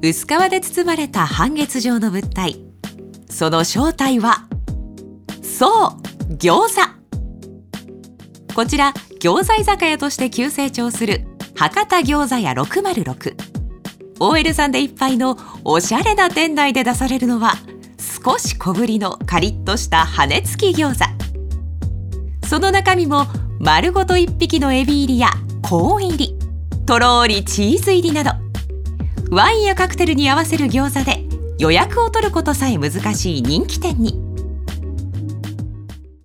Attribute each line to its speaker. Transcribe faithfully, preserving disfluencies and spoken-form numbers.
Speaker 1: 薄皮で包まれた半月状の物体。その正体は、そう餃子。こちら餃子居酒屋として急成長する博多餃子屋ろくまるろく。 オーエル さんでいっぱいのおしゃれな店内で出されるのは、少し小ぶりのカリッとした羽根付き餃子。その中身も丸ごといっぴきのエビ入りやコーン入り、とろーりチーズ入りなど、ワインやカクテルに合わせる餃子で予約を取ることさえ難しい人気店に。